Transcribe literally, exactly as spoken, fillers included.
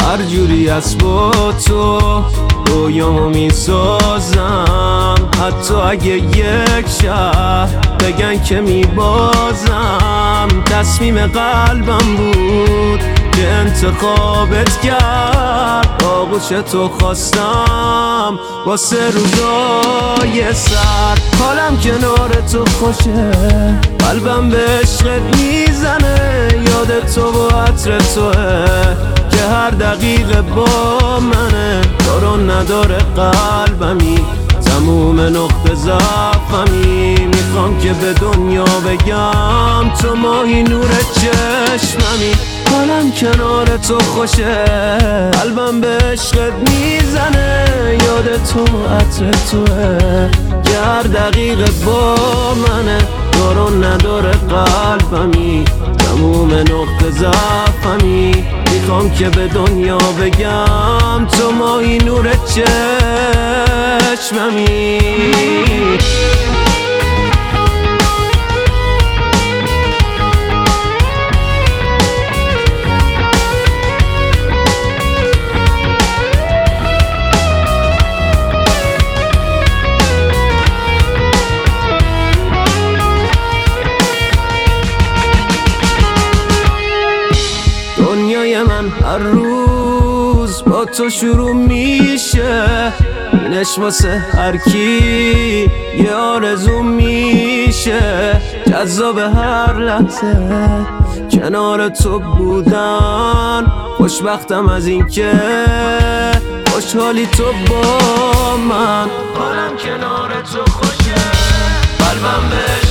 هر جوری از با تو رویامو میسازم، حتی اگه یک شهر بگن که میبازم. تصمیم قلبم بود که انتخابت کرد، آغوش تو خواستم واسه روزای سرد. حالم کنار تو خوشه، قلبم به عشقت میزنه، یاد تو و عطر توه که هر دقیقه با منه. دارو نداره قلبمی، تموم نقطه ضعفمی. میخوام که به دنیا بگم تو ماهی نور چشممی. حالم کنار تو خوشه، قلبم به عشقت میزنه، یاد تو عطر توه که هر دقیقه با منه. دارو نداره قلبمی، تموم نقطه ضعفمی. میخوام که به دنیا بگم تو ماهی نور چشممی. دنیای من هر روز با تو شروع میشه، اینش واسه هر کی یه آرزو میشه. جذاب هر لحظه کنار تو بودن، خوشبختم از این که خوشحالی تو با من. حالم کنار تو خوشه، قلبم بهش